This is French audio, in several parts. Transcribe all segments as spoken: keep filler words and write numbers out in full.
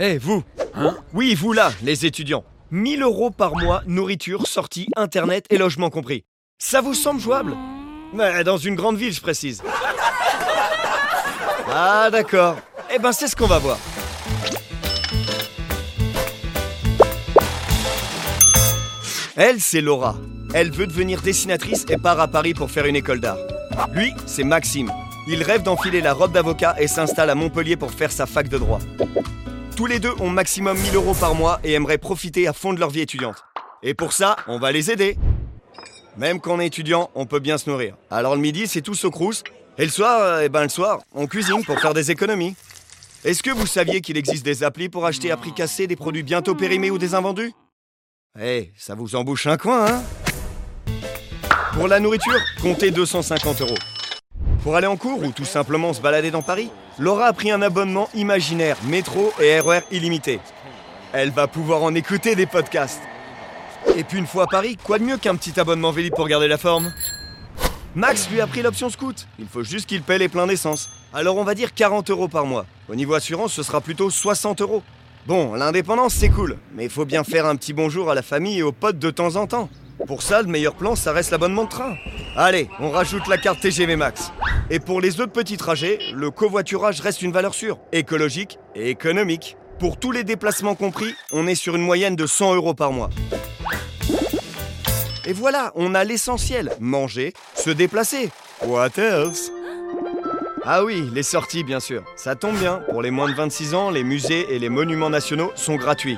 Eh, vous Hein? Oui, vous là, les étudiants. mille euros par mois, nourriture, sortie, internet et logement compris. Ça vous semble jouable? Ouais, dans une grande ville, je précise. Ah, d'accord. Eh ben, c'est ce qu'on va voir. Elle, c'est Laura. Elle veut devenir dessinatrice et part à Paris pour faire une école d'art. Lui, c'est Maxime. Il rêve d'enfiler la robe d'avocat et s'installe à Montpellier pour faire sa fac de droit. Tous les deux ont maximum mille euros par mois et aimeraient profiter à fond de leur vie étudiante. Et pour ça, on va les aider. Même quand on est étudiant, on peut bien se nourrir. Alors le midi, c'est tous au crous. Et le soir, euh, eh ben le soir, on cuisine pour faire des économies. Est-ce que vous saviez qu'il existe des applis pour acheter à prix cassé des produits bientôt périmés ou des invendus? Eh, ça vous embouche un coin, hein? Pour la nourriture, comptez deux cent cinquante euros. Pour aller en cours ou tout simplement se balader dans Paris, Laura a pris un abonnement imaginaire, métro et R E R illimité. Elle va pouvoir en écouter des podcasts. Et puis une fois à Paris, quoi de mieux qu'un petit abonnement Vélib pour garder la forme? Max lui a pris l'option scout. Il faut juste qu'il paie les pleins d'essence. Alors on va dire quarante euros par mois. Au niveau assurance, ce sera plutôt soixante euros. Bon, l'indépendance c'est cool, mais il faut bien faire un petit bonjour à la famille et aux potes de temps en temps. Pour ça, le meilleur plan, ça reste l'abonnement de train. Allez, on rajoute la carte T G V Max. Et pour les autres petits trajets, le covoiturage reste une valeur sûre, écologique et économique. Pour tous les déplacements compris, on est sur une moyenne de cent euros par mois. Et voilà, on a l'essentiel, manger, se déplacer. What else? Ah oui, les sorties bien sûr. Ça tombe bien, pour les moins de vingt-six ans, les musées et les monuments nationaux sont gratuits.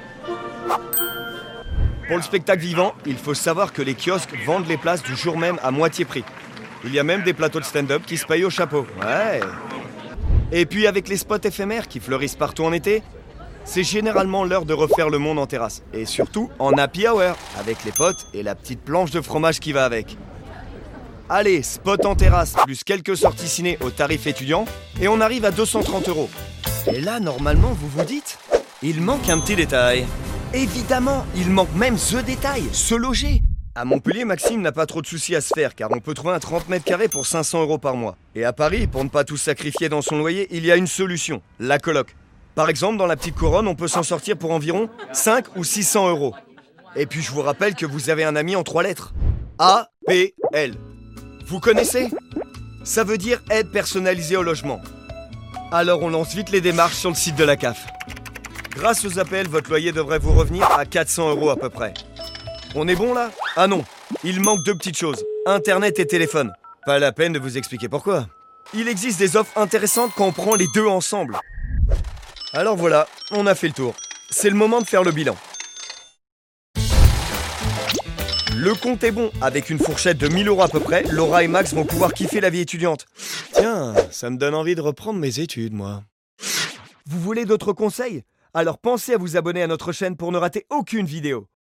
Pour le spectacle vivant, il faut savoir que les kiosques vendent les places du jour même à moitié prix. Il y a même des plateaux de stand-up qui se payent au chapeau. Ouais. Et puis avec les spots éphémères qui fleurissent partout en été, c'est généralement l'heure de refaire le monde en terrasse. Et surtout en happy hour, avec les potes et la petite planche de fromage qui va avec. Allez, spot en terrasse, plus quelques sorties ciné au tarif étudiant, et on arrive à deux cent trente euros. Et là, normalement, vous vous dites, il manque un petit détail. Évidemment, il manque même ce détail, se loger. À Montpellier, Maxime n'a pas trop de soucis à se faire, car on peut trouver un trente mètres carrés pour cinq cents euros par mois. Et à Paris, pour ne pas tout sacrifier dans son loyer, il y a une solution, la coloc. Par exemple, dans la petite couronne, on peut s'en sortir pour environ cinq ou six cents euros. Et puis je vous rappelle que vous avez un ami en trois lettres. A P L. Vous connaissez? Ça veut dire aide personnalisée au logement. Alors on lance vite les démarches sur le site de la C A F. Grâce aux A P L, votre loyer devrait vous revenir à quatre cents euros à peu près. On est bon là? Ah non, il manque deux petites choses, Internet et téléphone. Pas la peine de vous expliquer pourquoi. Il existe des offres intéressantes quand on prend les deux ensemble. Alors voilà, on a fait le tour. C'est le moment de faire le bilan. Le compte est bon, avec une fourchette de mille euros à peu près, Laura et Max vont pouvoir kiffer la vie étudiante. Tiens, ça me donne envie de reprendre mes études, moi. Vous voulez d'autres conseils? Alors pensez à vous abonner à notre chaîne pour ne rater aucune vidéo.